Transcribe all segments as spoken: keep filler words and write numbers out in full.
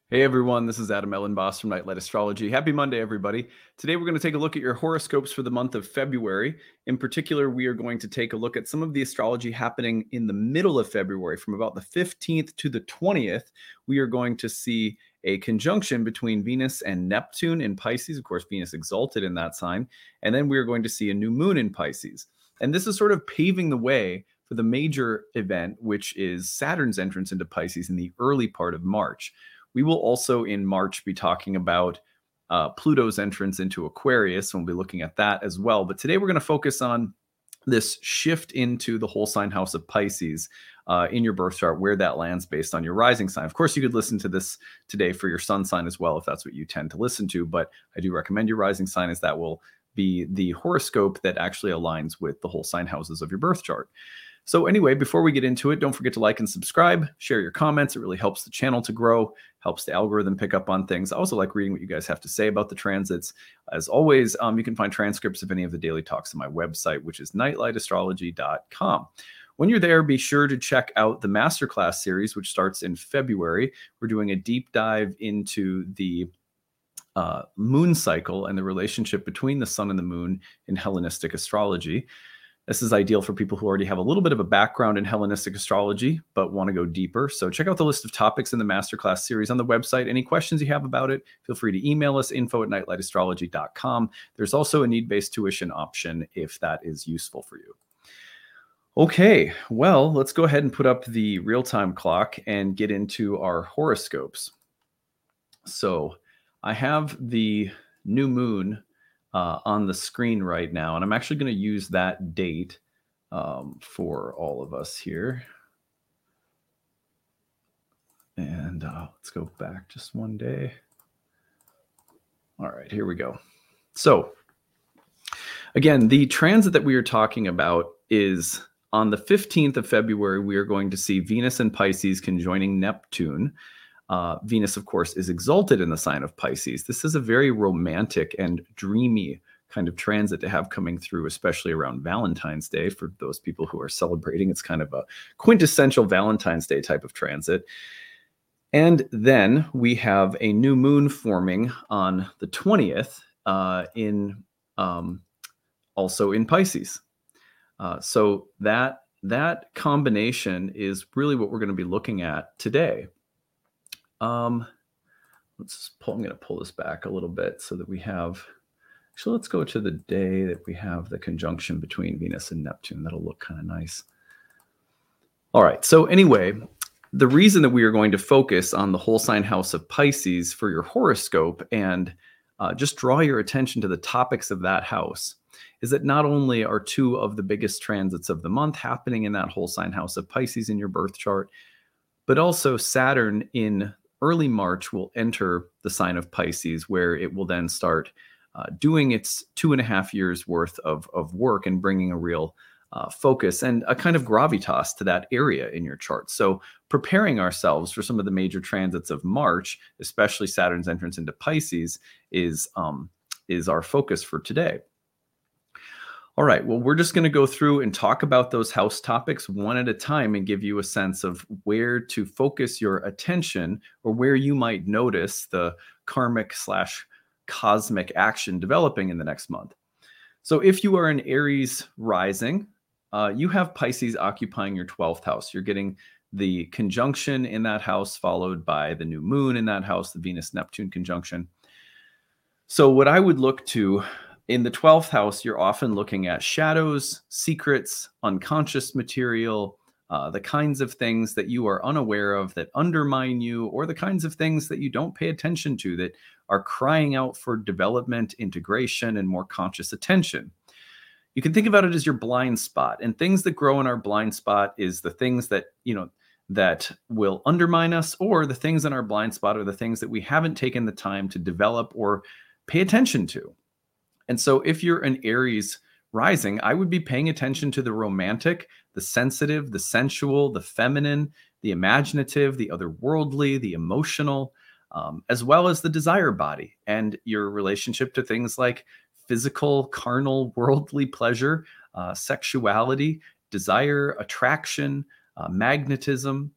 Hey everyone, this is Adam Ellenboss from Nightlight Astrology. Happy Monday, everybody. Today we're going to take a look at your horoscopes for the month of February. In particular, we are going to take a look at some of the astrology happening in the middle of February. From about the fifteenth to the twentieth, we are going to see a conjunction between Venus and Neptune in Pisces. Of course, Venus exalted in that sign. And then we are going to see a new moon in Pisces. And this is sort of paving the way for the major event, which is Saturn's entrance into Pisces in the early part of March. We will also in March be talking about uh, Pluto's entrance into Aquarius, and we'll be looking at that as well. But today we're going to focus on this shift into the whole sign house of Pisces uh, in your birth chart, where that lands based on your rising sign. Of course, you could listen to this today for your sun sign as well, if that's what you tend to listen to. But I do recommend your rising sign, as that will be the horoscope that actually aligns with the whole sign houses of your birth chart. So anyway, before we get into it, don't forget to like and subscribe, share your comments. It really helps the channel to grow, helps the algorithm pick up on things. I also like reading what you guys have to say about the transits. As always, um, you can find transcripts of any of the daily talks on my website, which is nightlight astrology dot com. When you're there, be sure to check out the masterclass series, which starts in February. We're doing a deep dive into the uh, moon cycle and the relationship between the sun and the moon in Hellenistic astrology. This is ideal for people who already have a little bit of a background in Hellenistic astrology, but want to go deeper. So check out the list of topics in the masterclass series on the website. Any questions you have about it, feel free to email us, info at nightlight astrology dot com. There's also a need-based tuition option if that is useful for you. Okay, well, let's go ahead and put up the real-time clock and get into our horoscopes. So I have the new moon Uh, on the screen right now. And I'm actually going to use that date um, for all of us here. And uh, let's go back just one day. All right, here we go. So again, the transit that we are talking about is on the fifteenth of February, we are going to see Venus and Pisces conjoining Neptune. Uh, Venus, of course, is exalted in the sign of Pisces. This is a very romantic and dreamy kind of transit to have coming through, especially around Valentine's Day. For those people who are celebrating, it's kind of a quintessential Valentine's Day type of transit. And then we have a new moon forming on the twentieth uh, in um, also in Pisces. Uh, so that, that combination is really what we're going to be looking at today. Um, let's pull, I'm going to pull this back a little bit so that we have, actually, let's go to the day that we have the conjunction between Venus and Neptune. That'll look kind of nice. All right. So anyway, the reason that we are going to focus on the whole sign house of Pisces for your horoscope and uh, just draw your attention to the topics of that house is that not only are two of the biggest transits of the month happening in that whole sign house of Pisces in your birth chart, but also Saturn in early March will enter the sign of Pisces, where it will then start uh, doing its two and a half years worth of, of work and bringing a real uh, focus and a kind of gravitas to that area in your chart. So preparing ourselves for some of the major transits of March, especially Saturn's entrance into Pisces, is, um, is our focus for today. All right, well, we're just going to go through and talk about those house topics one at a time and give you a sense of where to focus your attention or where you might notice the karmic slash cosmic action developing in the next month. So if you are an Aries rising, uh, you have Pisces occupying your twelfth house. You're getting the conjunction in that house followed by the new moon in that house, the Venus-Neptune conjunction. So what I would look to in the twelfth house, you're often looking at shadows, secrets, unconscious material, uh, the kinds of things that you are unaware of that undermine you, or the kinds of things that you don't pay attention to that are crying out for development, integration, and more conscious attention. You can think about it as your blind spot, and things that grow in our blind spot is the things that, you know, that will undermine us, or the things in our blind spot are the things that we haven't taken the time to develop or pay attention to. And so if you're an Aries rising, I would be paying attention to the romantic, the sensitive, the sensual, the feminine, the imaginative, the otherworldly, the emotional, um, as well as the desire body and your relationship to things like physical, carnal, worldly pleasure, uh, sexuality, desire, attraction, uh, magnetism,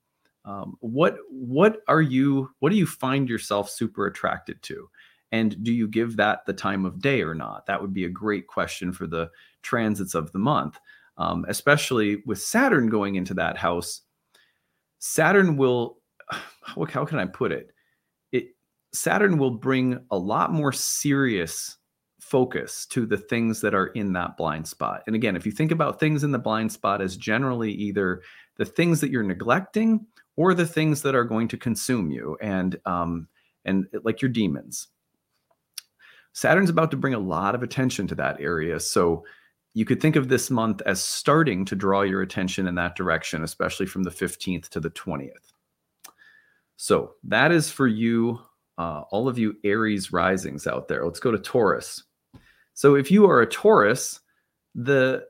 Um, what what are you what do you find yourself super attracted to? And do you give that the time of day or not? That would be a great question for the transits of the month, um, especially with Saturn going into that house. Saturn will, how, how can I put it? It Saturn will bring a lot more serious focus to the things that are in that blind spot. And again, if you think about things in the blind spot as generally either the things that you're neglecting or the things that are going to consume you, and um, and like your demons. Saturn's about to bring a lot of attention to that area. So you could think of this month as starting to draw your attention in that direction, especially from the fifteenth to the twentieth. So that is for you, uh, all of you Aries risings out there. Let's go to Taurus. So if you are a Taurus, the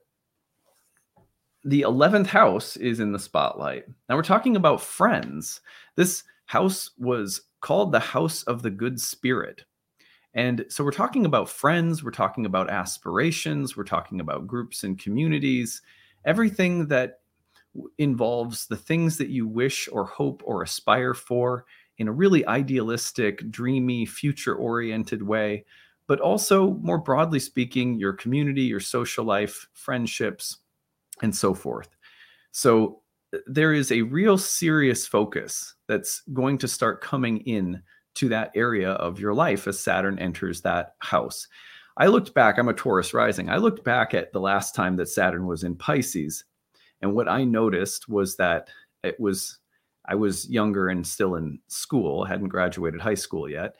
the eleventh house is in the spotlight. Now we're talking about friends. This house was called the house of the good spirit. And so we're talking about friends, we're talking about aspirations, we're talking about groups and communities, everything that involves the things that you wish or hope or aspire for in a really idealistic, dreamy, future-oriented way, but also more broadly speaking, your community, your social life, friendships, and so forth. So there is a real serious focus that's going to start coming in to that area of your life as Saturn enters that house. I looked back, I'm a Taurus rising. I looked back at the last time that Saturn was in Pisces. And what I noticed was that it was, I was younger and still in school, hadn't graduated high school yet.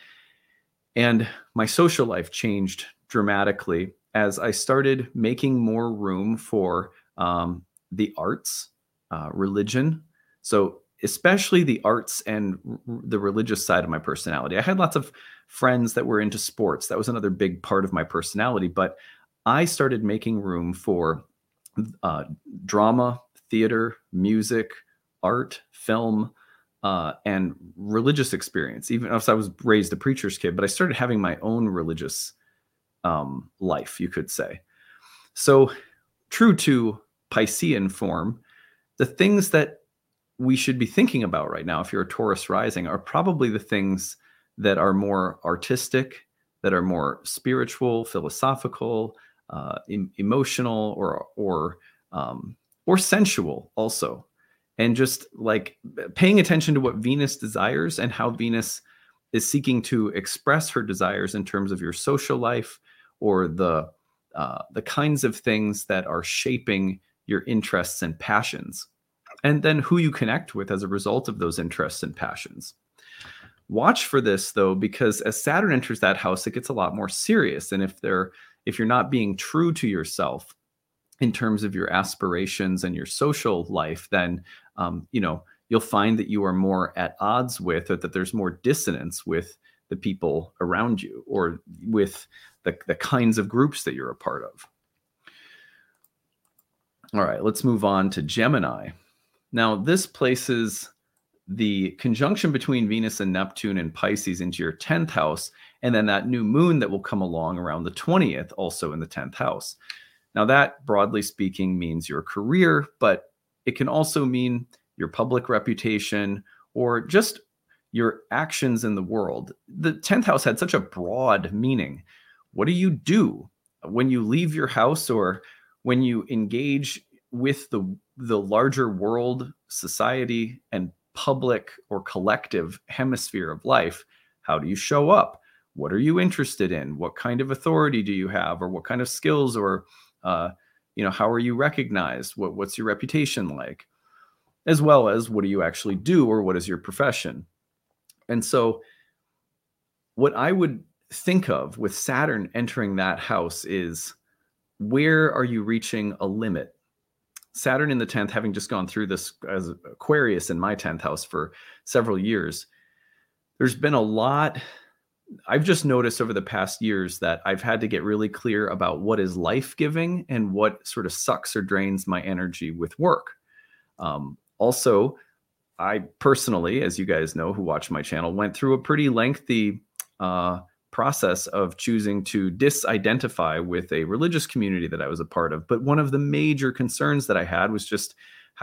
And my social life changed dramatically as I started making more room for um, the arts, uh, religion. So especially the arts and r- the religious side of my personality. I had lots of friends that were into sports. That was another big part of my personality. But I started making room for uh, drama, theater, music, art, film, uh, and religious experience. Even if I was raised a preacher's kid, but I started having my own religious um, life, you could say. So true to Piscean form, the things that we should be thinking about right now, if you're a Taurus rising, are probably the things that are more artistic, that are more spiritual, philosophical, uh, em- emotional, or or um, or sensual also, and just like paying attention to what Venus desires and how Venus is seeking to express her desires in terms of your social life or the uh, the kinds of things that are shaping your interests and passions. And then who you connect with as a result of those interests and passions. Watch for this though, because as Saturn enters that house, it gets a lot more serious. And if they're if you're not being true to yourself in terms of your aspirations and your social life, then um, you know you'll find that you are more at odds with, or that there's more dissonance with the people around you, or with the, the kinds of groups that you're a part of. All right, let's move on to Gemini. Now, this places the conjunction between Venus and Neptune and Pisces into your tenth house, and then that new moon that will come along around the twentieth, also in the tenth house. Now, that, broadly speaking, means your career, but it can also mean your public reputation or just your actions in the world. The tenth house had such a broad meaning. What do you do when you leave your house, or when you engage with the the larger world, society, and public or collective hemisphere of life? How do you show up? What are you interested in? What kind of authority do you have, or what kind of skills, or uh, you know, how are you recognized? What, what's your reputation like? As well as what do you actually do, or what is your profession? And so what I would think of with Saturn entering that house is, where are you reaching a limit? Saturn in the tenth, having just gone through this as Aquarius in my tenth house for several years, there's been a lot. I've just noticed over the past years that I've had to get really clear about what is life-giving and what sort of sucks or drains my energy with work. Um, also, I personally, as you guys know who watch my channel, went through a pretty lengthy uh, process of choosing to disidentify with a religious community that I was a part of. But one of the major concerns that I had was just,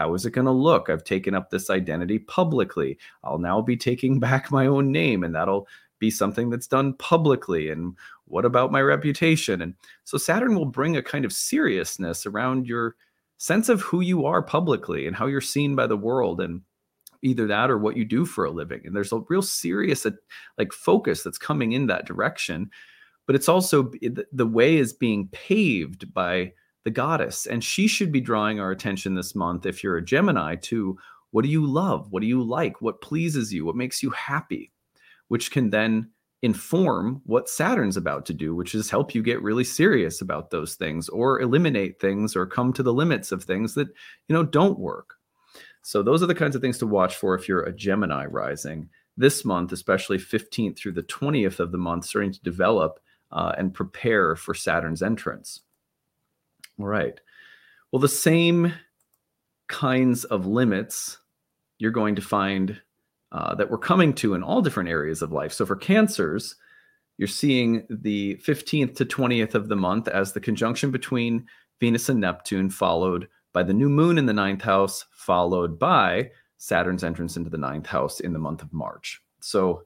How is it going to look? I've taken up this identity publicly. I'll now be taking back my own name, and that'll be something that's done publicly. And what about my reputation? And so Saturn will bring a kind of seriousness around your sense of who you are publicly and how you're seen by the world, and either that or what you do for a living. And there's a real serious like focus that's coming in that direction. But it's also the way is being paved by the goddess. And she should be drawing our attention this month, if you're a Gemini, to what do you love? What do you like? What pleases you? What makes you happy? Which can then inform what Saturn's about to do, which is help you get really serious about those things, or eliminate things, or come to the limits of things that, you know, don't work. So those are the kinds of things to watch for if you're a Gemini rising this month, especially fifteenth through the twentieth of the month, starting to develop uh, and prepare for Saturn's entrance. All right. Well, the same kinds of limits you're going to find uh, that we're coming to in all different areas of life. So for Cancers, you're seeing the fifteenth to twentieth of the month as the conjunction between Venus and Neptune, followed by the new moon in the ninth house, followed by Saturn's entrance into the ninth house in the month of March. So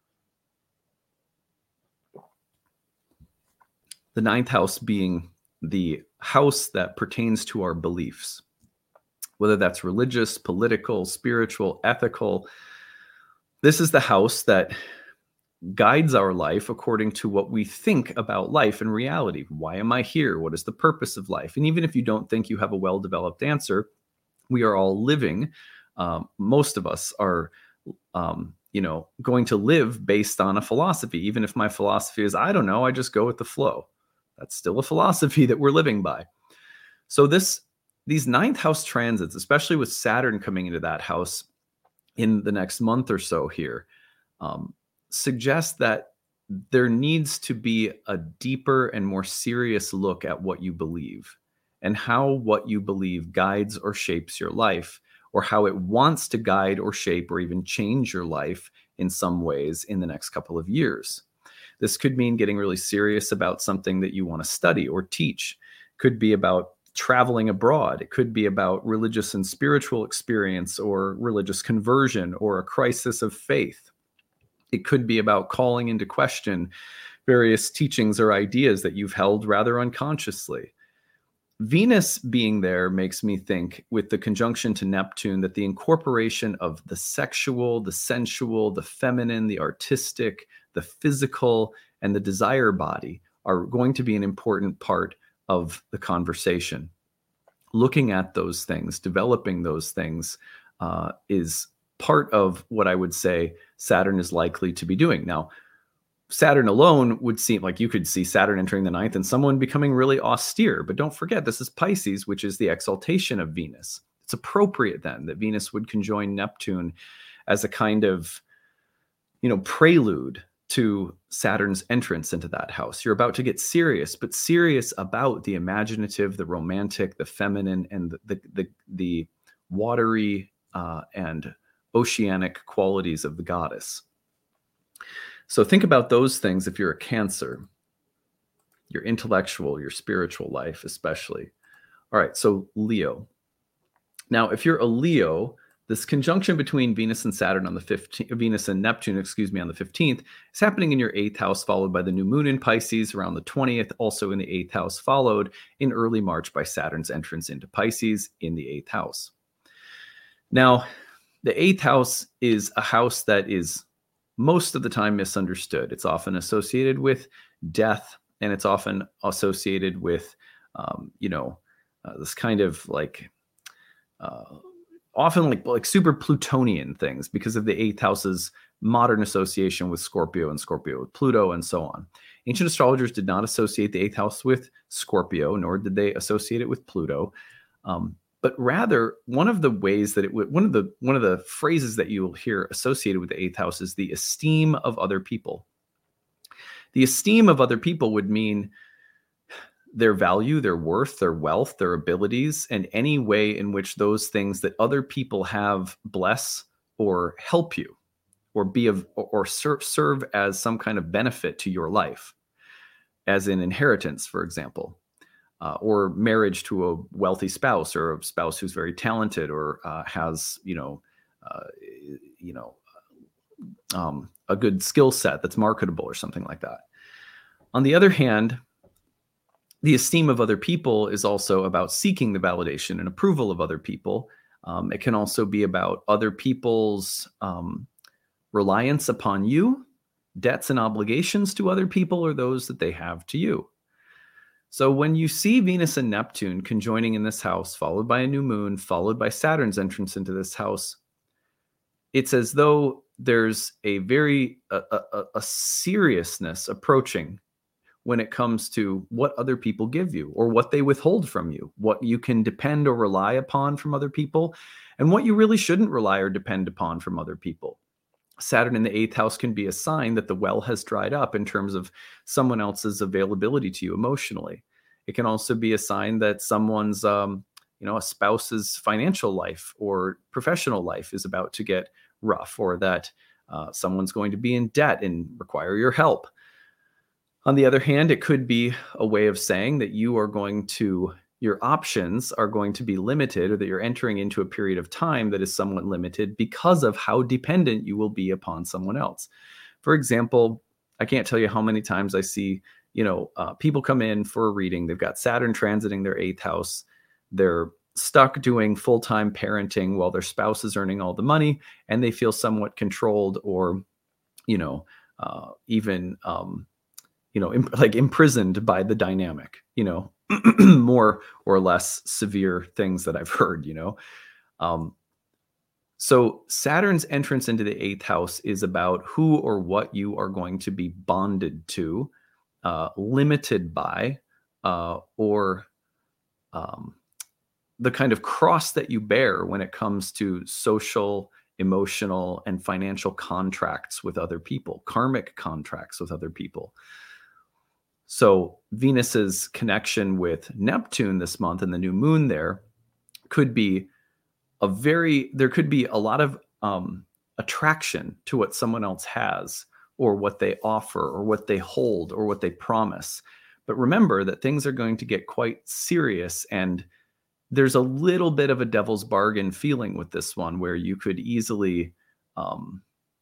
the ninth house being the house that pertains to our beliefs, whether that's religious, political, spiritual, ethical. This is the house that guides our life according to what we think about life and reality. Why am I here? What is the purpose of life? And even if you don't think you have a well-developed answer, we are all living. Um, most of us are, um, you know, going to live based on a philosophy. Even if my philosophy is, I don't know, I just go with the flow. That's still a philosophy that we're living by. So this, these ninth house transits, especially with Saturn coming into that house in the next month or so here, um, suggest that there needs to be a deeper and more serious look at what you believe and how what you believe guides or shapes your life, or how it wants to guide or shape or even change your life in some ways in the next couple of years. This could mean getting really serious about something that you want to study or teach. Could be about traveling abroad. It could be about religious and spiritual experience, or religious conversion, or a crisis of faith. It could be about calling into question various teachings or ideas that you've held rather unconsciously. Venus being there makes me think, with the conjunction to Neptune, that the incorporation of the sexual, the sensual, the feminine, the artistic, the physical, and the desire body are going to be an important part of the conversation. Looking at those things, developing those things uh, is part of what I would say Saturn is likely to be doing. Now, Saturn alone would seem like you could see Saturn entering the ninth and someone becoming really austere. But don't forget, this is Pisces, which is the exaltation of Venus. It's appropriate then that Venus would conjoin Neptune as a kind of, you know, prelude to Saturn's entrance into that house. You're about to get serious, but serious about the imaginative, the romantic, the feminine, and the the the, the watery uh, and oceanic qualities of the goddess. So think about those things if you're a Cancer, your intellectual, your spiritual life especially. All right, so Leo. Now, if you're a Leo, this conjunction between Venus and Saturn on the fifteenth, Venus and Neptune, excuse me, on the fifteenth, is happening in your eighth house, followed by the new moon in Pisces around the twentieth, also in the eighth house, followed in early March by Saturn's entrance into Pisces in the eighth house. Now, the eighth house is a house that is most of the time misunderstood. It's often associated with death, and it's often associated with, um, you know, uh, this kind of like, uh, often like, like super Plutonian things because of the eighth house's modern association with Scorpio and Scorpio with Pluto and so on. Ancient astrologers did not associate the eighth house with Scorpio, nor did they associate it with Pluto. Um, But rather, one of the ways that it would, one of the one of the phrases that you'll hear associated with the eighth house is the esteem of other people. The esteem of other people would mean their value, their worth, their wealth, their abilities, and any way in which those things that other people have bless or help you, or be of, or serve, serve as some kind of benefit to your life, as in inheritance, for example. uh, or marriage to a wealthy spouse, or a spouse who's very talented, or uh, has, you know, uh, you know, um, a good skill set that's marketable or something like that. On the other hand, the esteem of other people is also about seeking the validation and approval of other people. Um, it can also be about other people's um, reliance upon you, debts and obligations to other people, or those that they have to you. So when you see Venus and Neptune conjoining in this house, followed by a new moon, followed by Saturn's entrance into this house, it's as though there's a very a, a, a seriousness approaching when it comes to what other people give you, or what they withhold from you, what you can depend or rely upon from other people, and what you really shouldn't rely or depend upon from other people. Saturn in the eighth house can be a sign that the well has dried up in terms of someone else's availability to you emotionally. It can also be a sign that someone's, um, you know, a spouse's financial life or professional life is about to get rough, or that uh, someone's going to be in debt and require your help. On the other hand, it could be a way of saying that you are going to, your options are going to be limited, or that you're entering into a period of time that is somewhat limited because of how dependent you will be upon someone else. For example, I can't tell you how many times I see, you know, uh, people come in for a reading. They've got Saturn transiting their eighth house. They're stuck doing full-time parenting while their spouse is earning all the money, and they feel somewhat controlled, or, you know, uh, even, um, you know, imp- like imprisoned by the dynamic, you know, more or less severe things that I've heard, you know. Um, so Saturn's entrance into the eighth house is about who or what you are going to be bonded to, uh, limited by, uh, or um, the kind of cross that you bear when it comes to social, emotional, and financial contracts with other people, karmic contracts with other people. So Venus's connection with Neptune this month and the new moon there could be a very, there could be a lot of um, attraction to what someone else has, or what they offer, or what they hold, or what they promise. But remember that things are going to get quite serious, and there's a little bit of a devil's bargain feeling with this one, where you could easily, um,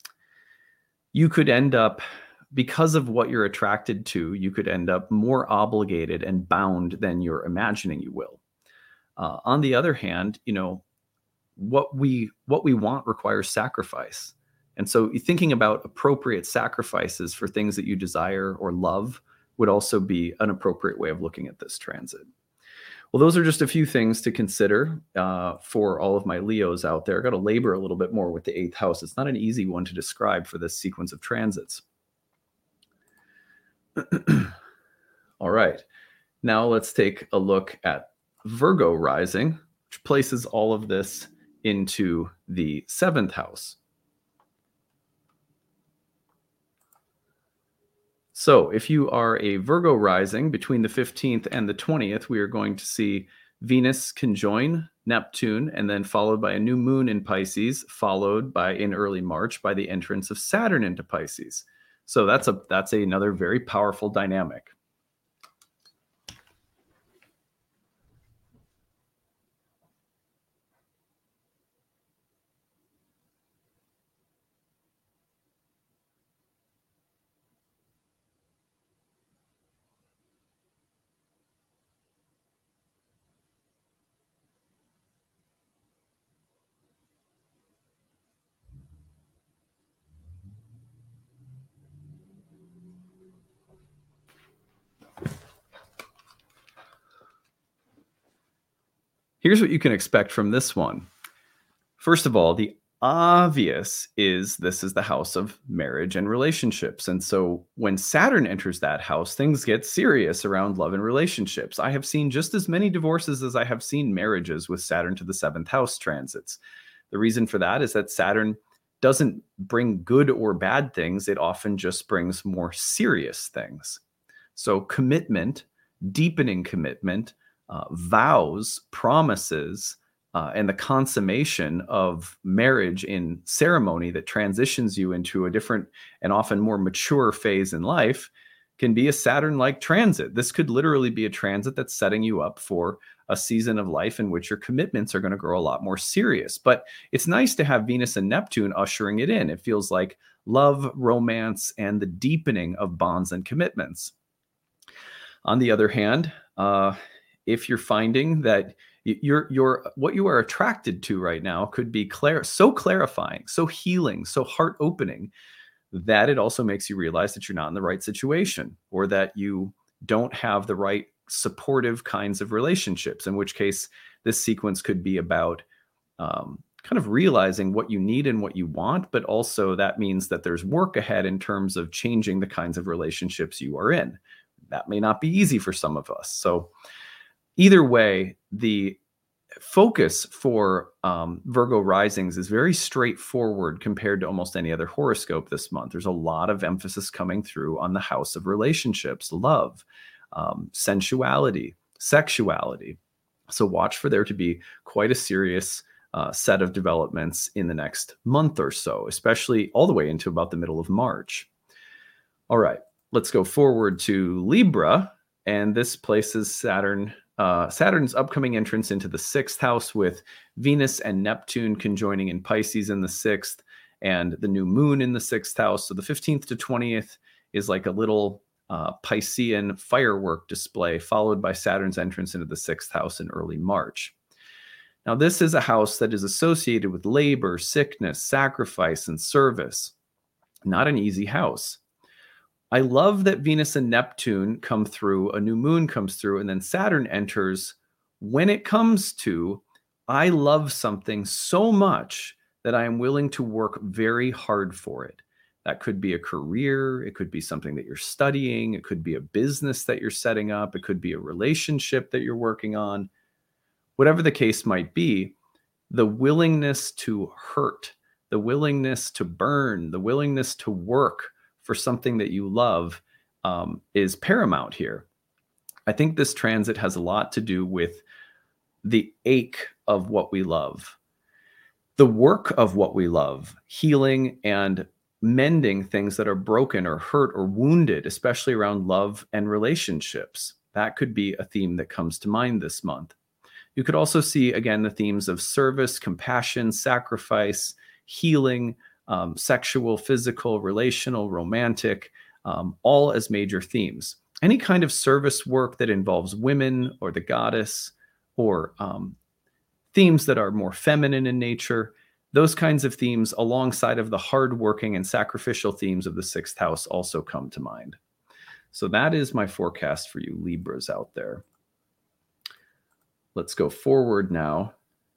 you could end up, because of what you're attracted to, you could end up more obligated and bound than you're imagining you will. Uh, on the other hand, you know, what we what we want requires sacrifice. And so thinking about appropriate sacrifices for things that you desire or love would also be an appropriate way of looking at this transit. Well, those are just a few things to consider uh, for all of my Leos out there. I got to labor a little bit more with the eighth house. It's not an easy one to describe for this sequence of transits. All right. Now let's take a look at Virgo rising, which places all of this into the seventh house. So if you are a Virgo rising, between the fifteenth and the twentieth, we are going to see Venus conjoin Neptune, and then followed by a new moon in Pisces, followed by, in early March, by the entrance of Saturn into Pisces. So that's a that's another very powerful dynamic. Here's what you can expect from this one. First of all, the obvious is this is the house of marriage and relationships. And so when Saturn enters that house, things get serious around love and relationships. I have seen just as many divorces as I have seen marriages with Saturn to the seventh house transits. The reason for that is that Saturn doesn't bring good or bad things. It often just brings more serious things. So commitment, deepening commitment, uh, vows, promises, uh, and the consummation of marriage in ceremony that transitions you into a different and often more mature phase in life can be a Saturn-like transit. This could literally be a transit that's setting you up for a season of life in which your commitments are going to grow a lot more serious. But it's nice to have Venus and Neptune ushering it in. It feels like love, romance, and the deepening of bonds and commitments. On the other hand, uh, if you're finding that you're, you're, what you are attracted to right now could be clar- so clarifying, so healing, so heart-opening, that it also makes you realize that you're not in the right situation, or that you don't have the right supportive kinds of relationships, in which case this sequence could be about um, kind of realizing what you need and what you want, but also that means that there's work ahead in terms of changing the kinds of relationships you are in. That may not be easy for some of us. So either way, the focus for um, Virgo risings is very straightforward compared to almost any other horoscope this month. There's a lot of emphasis coming through on the house of relationships, love, um, sensuality, sexuality. So watch for there to be quite a serious uh, set of developments in the next month or so, especially all the way into about the middle of March. All right, let's go forward to Libra, and this places Saturn Uh, Saturn's upcoming entrance into the sixth house, with Venus and Neptune conjoining in Pisces in the sixth, and the new moon in the sixth house. So the fifteenth to twentieth is like a little uh, Piscean firework display, followed by Saturn's entrance into the sixth house in early March. Now, this is a house that is associated with labor, sickness, sacrifice, and service. Not an easy house. I love that Venus and Neptune come through, a new moon comes through, and then Saturn enters when it comes to, I love something so much that I am willing to work very hard for it. That could be a career. It could be something that you're studying. It could be a business that you're setting up. It could be a relationship that you're working on. Whatever the case might be, the willingness to hurt, the willingness to burn, the willingness to work for something that you love um, is paramount here. I think this transit has a lot to do with the ache of what we love, the work of what we love, healing and mending things that are broken or hurt or wounded, especially around love and relationships. That could be a theme that comes to mind this month. You could also see, again, the themes of service, compassion, sacrifice, healing, Um, sexual, physical, relational, romantic, um, all as major themes. Any kind of service work that involves women or the goddess, or um, themes that are more feminine in nature, those kinds of themes alongside of the hardworking and sacrificial themes of the sixth house also come to mind. So that is my forecast for you Libras out there. Let's go forward now.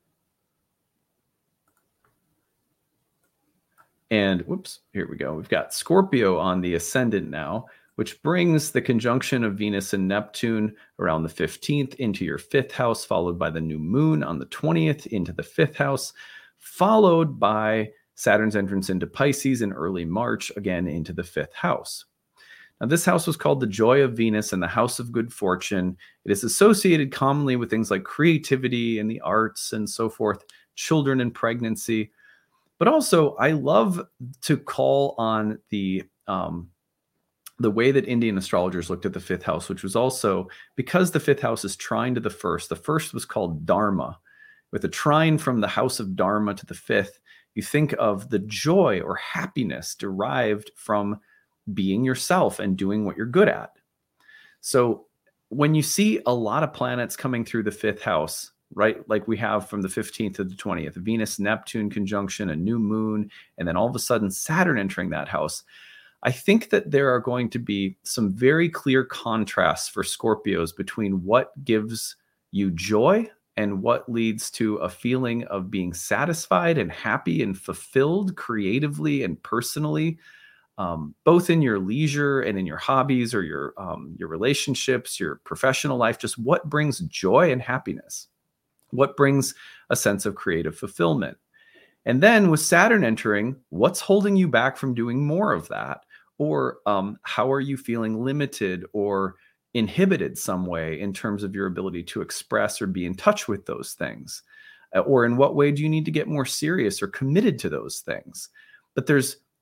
And whoops, here we go. We've got Scorpio on the ascendant now, which brings the conjunction of Venus and Neptune around the fifteenth into your fifth house, followed by the new moon on the twentieth into the fifth house, followed by Saturn's entrance into Pisces in early March, again into the fifth house. Now, this house was called the Joy of Venus and the House of Good Fortune. It is associated commonly with things like creativity and the arts and so forth, children and pregnancy. But also, I love to call on the um, the way that Indian astrologers looked at the fifth house, which was also, because the fifth house is trine to the first. The first was called Dharma. With a trine from the house of Dharma to the fifth, you think of the joy or happiness derived from being yourself and doing what you're good at. So when you see a lot of planets coming through the fifth house, right, like we have from the fifteenth to the twentieth, Venus, Neptune conjunction, a new moon, and then all of a sudden Saturn entering that house, I think that there are going to be some very clear contrasts for Scorpios between what gives you joy and what leads to a feeling of being satisfied and happy and fulfilled creatively and personally, um, both in your leisure and in your hobbies or your um, your relationships, your professional life. Just what brings joy and happiness? What brings a sense of creative fulfillment? And then with Saturn entering, what's holding you back from doing more of that? Or um, how are you feeling limited or inhibited some way in terms of your ability to express or be in touch with those things? Uh, Or in what way do you need to get more serious or committed to those things? But there's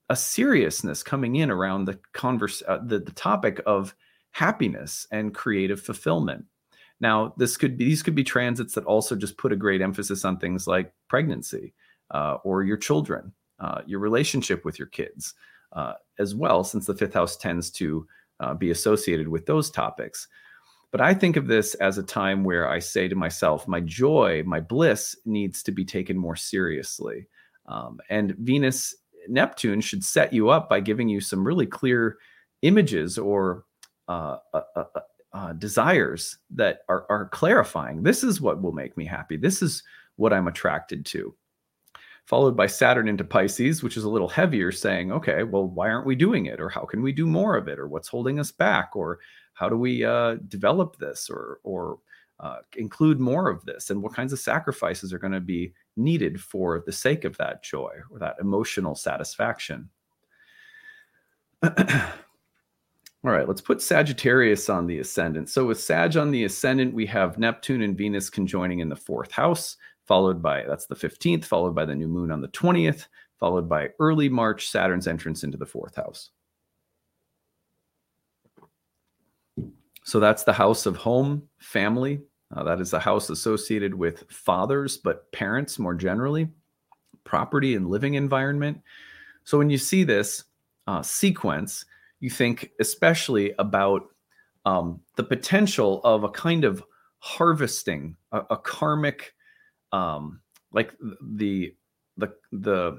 a seriousness coming in around the converse, uh, the, the topic of happiness and creative fulfillment. Now, this could be these could be transits that also just put a great emphasis on things like pregnancy, uh, or your children, uh, your relationship with your kids, uh, as well, since the fifth house tends to uh, be associated with those topics. But I think of this as a time where I say to myself, my joy, my bliss needs to be taken more seriously. Um, and Venus Neptune should set you up by giving you some really clear images or uh, uh, uh, uh, desires that are, are clarifying. This is what will make me happy. This is what I'm attracted to. Followed by Saturn into Pisces, which is a little heavier, saying, okay, well, why aren't we doing it? Or how can we do more of it? Or what's holding us back? Or how do we uh, develop this or, or uh, include more of this? And what kinds of sacrifices are going to be needed for the sake of that joy or that emotional satisfaction? All right, let's put Sagittarius on the ascendant. So with Sag on the ascendant, we have Neptune and Venus conjoining in the fourth house, followed by, that's the fifteenth, followed by the new moon on the twentieth, followed by early March, Saturn's entrance into the fourth house. So that's the house of home, family. Uh, that is a house associated with fathers, but parents more generally, property and living environment. So when you see this uh, sequence, you think especially about um, the potential of a kind of harvesting, a, a karmic, um, like the, the, the,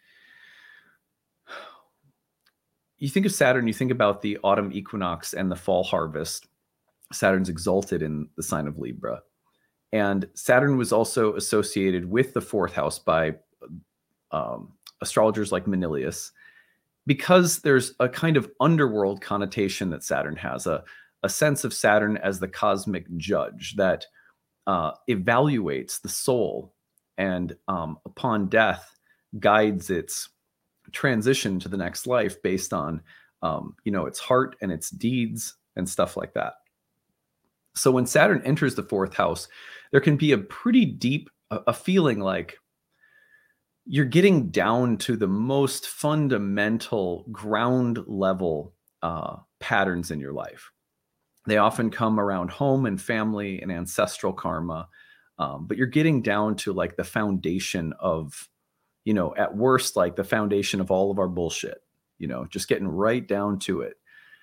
you think of Saturn, you think about the autumn equinox and the fall harvest. Saturn's exalted in the sign of Libra. And Saturn was also associated with the fourth house by um, astrologers like Manilius, because there's a kind of underworld connotation that Saturn has, a, a sense of Saturn as the cosmic judge that uh, evaluates the soul and um, upon death guides its transition to the next life based on, um, you know, its heart and its deeds and stuff like that. So when Saturn enters the fourth house, there can be a pretty deep, a, a feeling like you're getting down to the most fundamental ground level uh, patterns in your life. They often come around home and family and ancestral karma, um, but you're getting down to like the foundation of, you know, at worst, like the foundation of all of our bullshit, you know, just getting right down to it.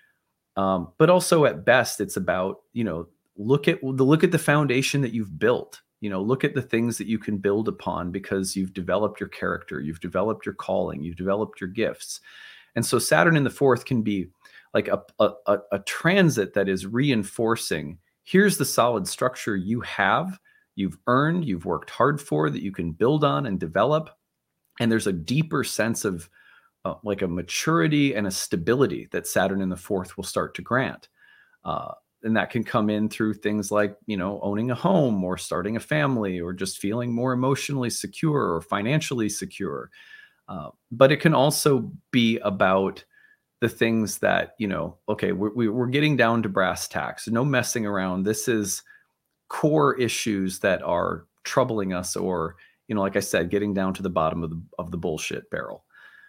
Um, but also at best, it's about, you know, look at the look at the foundation that you've built. You know, look at the things that you can build upon because you've developed your character, you've developed your calling, you've developed your gifts. And so Saturn in the fourth can be like a, a, a transit that is reinforcing, here's the solid structure you have, you've earned, you've worked hard for, that you can build on and develop. And there's a deeper sense of uh, like a maturity and a stability that Saturn in the fourth will start to grant. Uh, And that can come in through things like, you know, owning a home or starting a family or just feeling more emotionally secure or financially secure. Uh, but it can also be about the things that, you know, okay, we're, we're getting down to brass tacks, no messing around. This is core issues that are troubling us or, you know, like I said, getting down to the bottom of the, of the bullshit barrel.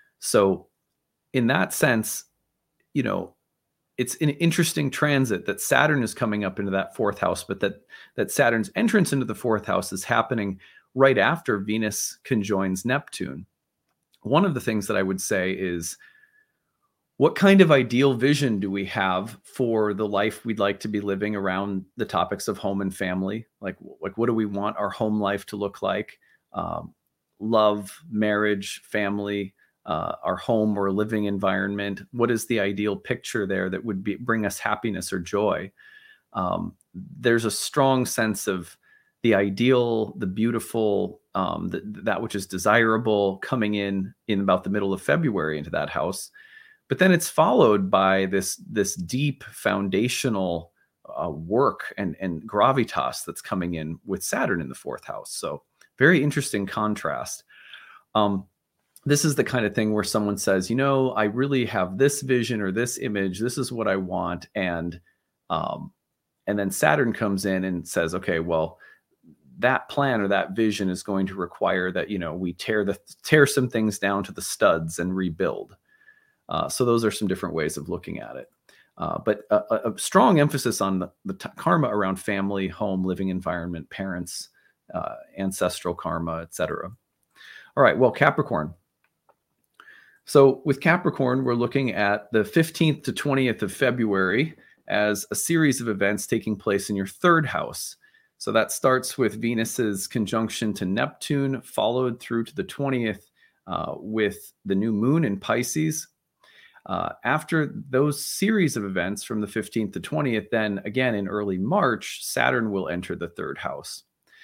So in that sense, you know, it's an interesting transit that Saturn is coming up into that fourth house, but that, that Saturn's entrance into the fourth house is happening right after Venus conjoins Neptune. One of the things that I would say is, what kind of ideal vision do we have for the life we'd like to be living around the topics of home and family? Like, like what do we want our home life to look like? Um, love, marriage, family, Uh, our home or living environment. What is the ideal picture there that would be, bring us happiness or joy? Um, there's a strong sense of the ideal, the beautiful, um, the, that which is desirable coming in in about the middle of February into that house. But then it's followed by this, this deep foundational uh, work and, and gravitas that's coming in with Saturn in the fourth house. So very interesting contrast. Um, This is the kind of thing where someone says, you know, I really have this vision or this image. This is what I want. And, um, and then Saturn comes in and says, okay, well, that plan or that vision is going to require that, you know, we tear the tear some things down to the studs and rebuild. Uh, so those are some different ways of looking at it. Uh, but a, a strong emphasis on the, the t- karma around family, home, living environment, parents, uh, ancestral karma, et cetera. All right, well, Capricorn. So with Capricorn, we're looking at the fifteenth to twentieth of February as a series of events taking place in your third house. So that starts with Venus's conjunction to Neptune, followed through to the twentieth uh, with the new moon in Pisces. Uh, after those series of events from the fifteenth to twentieth, then again in early March, Saturn will enter the third house.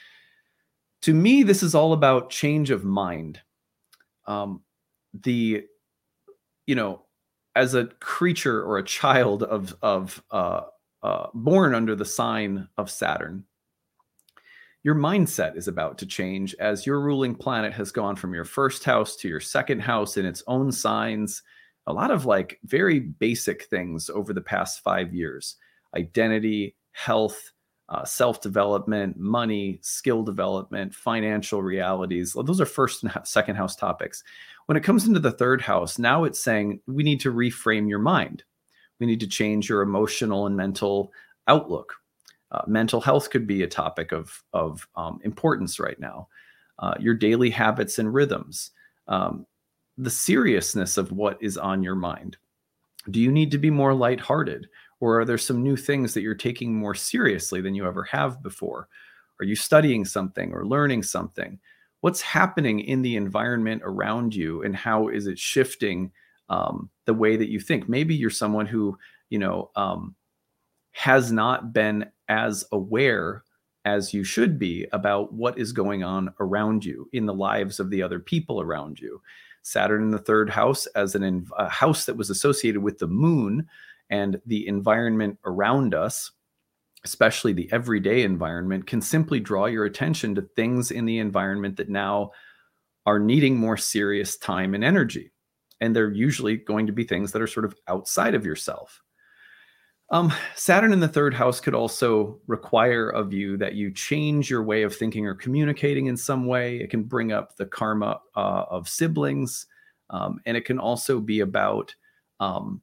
To me, this is all about change of mind. Um, the, you know, as a creature or a child of, of uh, uh, born under the sign of Saturn, your mindset is about to change as your ruling planet has gone from your first house to your second house in its own signs. A lot of like very basic things over the past five years, identity, health, uh, self-development, money, skill development, financial realities. Those are first and second house topics. When it comes into the third house, now it's saying we need to reframe your mind. We need to change your emotional and mental outlook. Uh, mental health could be a topic of, of um, importance right now. Uh, your daily habits and rhythms. Um, the seriousness of what is on your mind. Do you need to be more lighthearted? Or are there some new things that you're taking more seriously than you ever have before? Are you studying something or learning something? What's happening in the environment around you and how is it shifting um, the way that you think? Maybe you're someone who, you know, um, has not been as aware as you should be about what is going on around you in the lives of the other people around you. Saturn in the third house as an a house that was associated with the moon and the environment around us, especially the everyday environment, can simply draw your attention to things in the environment that now are needing more serious time and energy. And they're usually going to be things that are sort of outside of yourself. Um, Saturn in the third house could also require of you that you change your way of thinking or communicating in some way. It can bring up the karma uh, of siblings. Um, and it can also be about, um,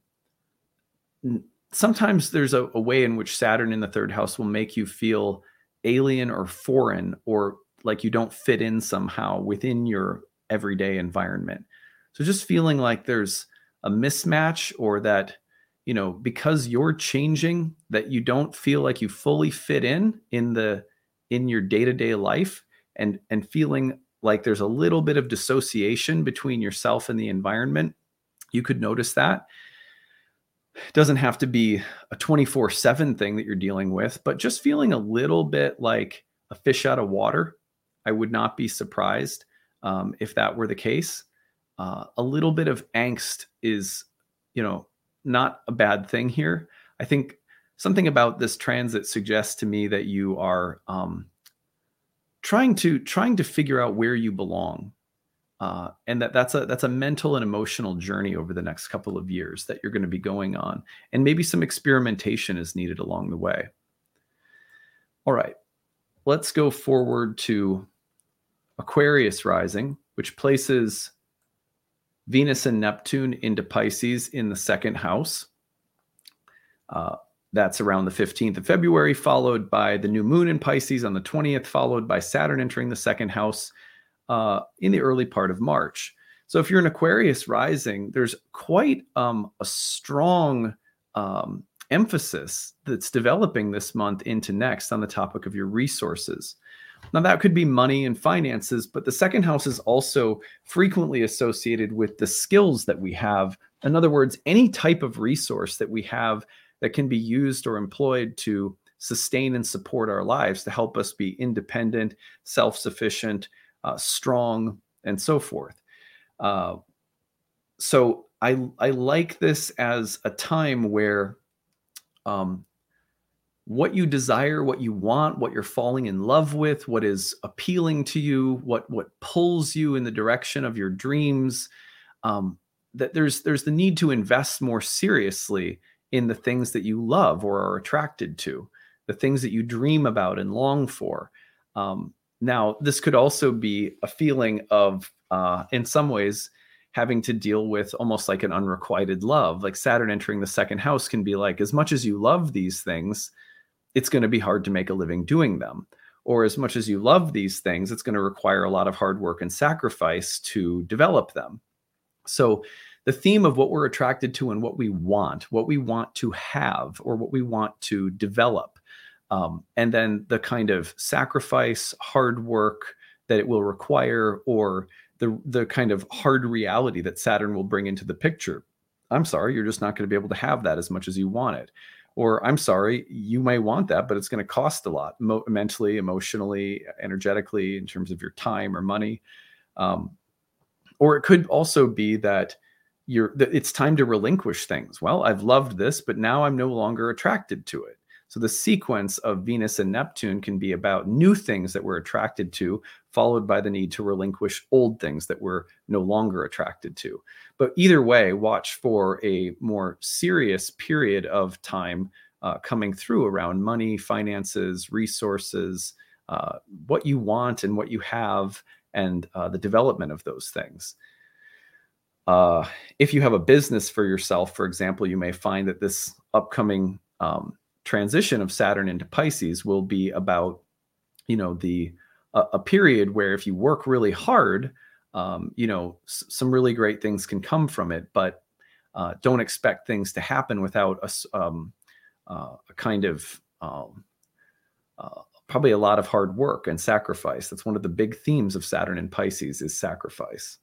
sometimes there's a, a way in which Saturn in the third house will make you feel alien or foreign or like you don't fit in somehow within your everyday environment. So just feeling like there's a mismatch or that, you know, because you're changing, that you don't feel like you fully fit in in the in your day-to-day life, and and feeling like there's a little bit of dissociation between yourself and the environment. You could notice that. It doesn't have to be a twenty-four seven thing that you're dealing with, but just feeling a little bit like a fish out of water. I would not be surprised um, if that were the case. Uh, a little bit of angst is, you know, not a bad thing here. I think something about this transit suggests to me that you are um, trying to trying to figure out where you belong, uh, and that that's a that's a mental and emotional journey over the next couple of years that you're going to be going on, and maybe some experimentation is needed along the way. All right, let's go forward to Aquarius rising, which places Venus and Neptune into Pisces in the second house. Uh, that's around the fifteenth of February, followed by the new moon in Pisces on the twentieth, followed by Saturn entering the second house uh, in the early part of March. So if you're an Aquarius rising, there's quite um, a strong um, emphasis that's developing this month into next on the topic of your resources. Now, that could be money and finances, but the second house is also frequently associated with the skills that we have. In other words, any type of resource that we have that can be used or employed to sustain and support our lives, to help us be independent, self-sufficient, uh, strong, and so forth. Uh, so I, I like this as a time where um, what you desire, what you want, what you're falling in love with, what is appealing to you, what what pulls you in the direction of your dreams, um, that there's there's the need to invest more seriously in the things that you love or are attracted to, the things that you dream about and long for. Um, Now, this could also be a feeling of, uh, in some ways, having to deal with almost like an unrequited love. Like Saturn entering the second house can be like, as much as you love these things, it's going to be hard to make a living doing them. Or as much as you love these things, it's going to require a lot of hard work and sacrifice to develop them. So the theme of what we're attracted to and what we want, what we want to have, or what we want to develop, um, and then the kind of sacrifice, hard work that it will require, or the the kind of hard reality that Saturn will bring into the picture. I'm sorry, you're just not going to be able to have that as much as you want it. Or I'm sorry, you may want that, but it's going to cost a lot, mo- mentally, emotionally, energetically, in terms of your time or money. Um, or it could also be that you're that it's time to relinquish things. Well, I've loved this, but now I'm no longer attracted to it. So the sequence of Venus and Neptune can be about new things that we're attracted to, followed by the need to relinquish old things that we're no longer attracted to. But either way, watch for a more serious period of time uh, coming through around money, finances, resources, uh, what you want and what you have, and uh, the development of those things. Uh, if you have a business for yourself, for example, you may find that this upcoming um, transition of Saturn into Pisces will be about, you know, the uh, a period where if you work really hard, um, you know, s- some really great things can come from it, but uh, don't expect things to happen without a, s- um, uh, a kind of um, uh, probably a lot of hard work and sacrifice. That's one of the big themes of Saturn in Pisces is sacrifice.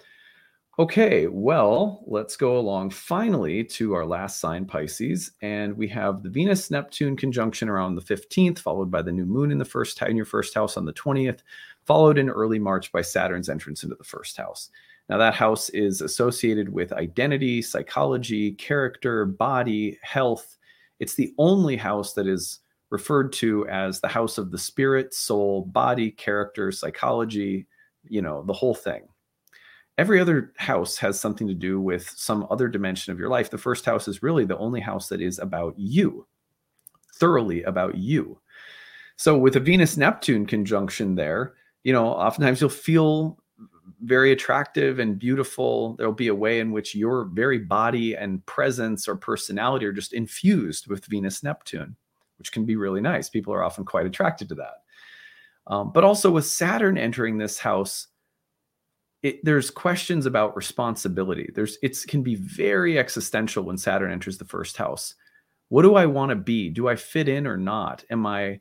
Okay, well, let's go along finally to our last sign, Pisces, and we have the Venus-Neptune conjunction around the fifteenth, followed by the new moon in the first in your first house on the twentieth, followed in early March by Saturn's entrance into the first house. Now, that house is associated with identity, psychology, character, body, health. It's the only house that is referred to as the house of the spirit, soul, body, character, psychology, you know, the whole thing. Every other house has something to do with some other dimension of your life. The first house is really the only house that is about you, thoroughly about you. So with a Venus-Neptune conjunction there, you know, oftentimes you'll feel very attractive and beautiful. There'll be a way in which your very body and presence or personality are just infused with Venus-Neptune, which can be really nice. People are often quite attracted to that. Um, but also with Saturn entering this house, It, there's questions about responsibility. There's it can be very existential when Saturn enters the first house. What do I want to be? Do I fit in or not? Am I,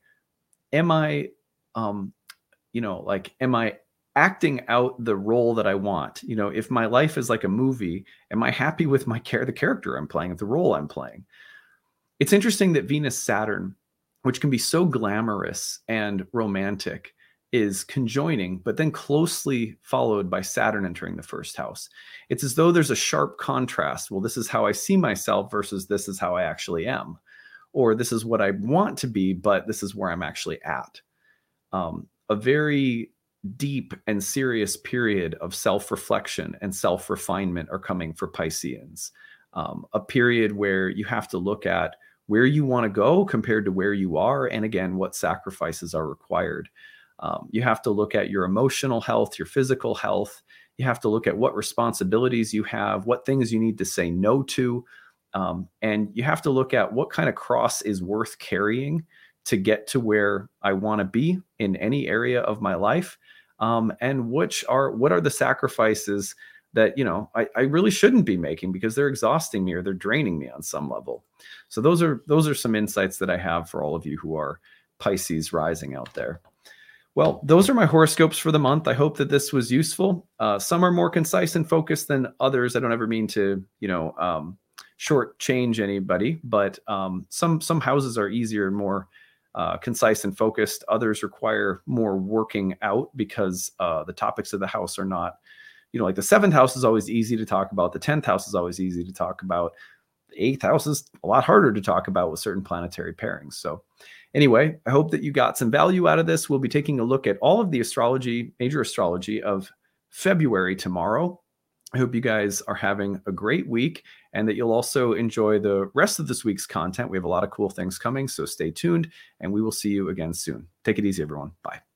am I, um, you know, like, am I acting out the role that I want? You know, if my life is like a movie, am I happy with my care, the character I'm playing, the role I'm playing? It's interesting that Venus Saturn, which can be so glamorous and romantic, is conjoining, but then closely followed by Saturn entering the first house. It's as though there's a sharp contrast. Well, this is how I see myself versus this is how I actually am. Or this is what I want to be, but this is where I'm actually at. Um, a very deep and serious period of self-reflection and self-refinement are coming for Pisceans. Um, a period where you have to look at where you want to go compared to where you are, and again, what sacrifices are required. Um, you have to look at your emotional health, your physical health. You have to look at what responsibilities you have, what things you need to say no to. Um, and you have to look at what kind of cross is worth carrying to get to where I want to be in any area of my life. Um, and which are, what are the sacrifices that, you know, I, I really shouldn't be making because they're exhausting me or they're draining me on some level. So those are, those are some insights that I have for all of you who are Pisces rising out there. Well, those are my horoscopes for the month. I hope that this was useful. Uh, some are more concise and focused than others. I don't ever mean to, you know, um, shortchange anybody, but um, some some houses are easier and more uh, concise and focused. Others require more working out because uh, the topics of the house are not, you know, like the seventh house is always easy to talk about. The tenth house is always easy to talk about. The eighth house is a lot harder to talk about with certain planetary pairings. So anyway, I hope that you got some value out of this. We'll be taking a look at all of the astrology, major astrology of February tomorrow. I hope you guys are having a great week and that you'll also enjoy the rest of this week's content. We have a lot of cool things coming, so stay tuned and we will see you again soon. Take it easy, everyone. Bye.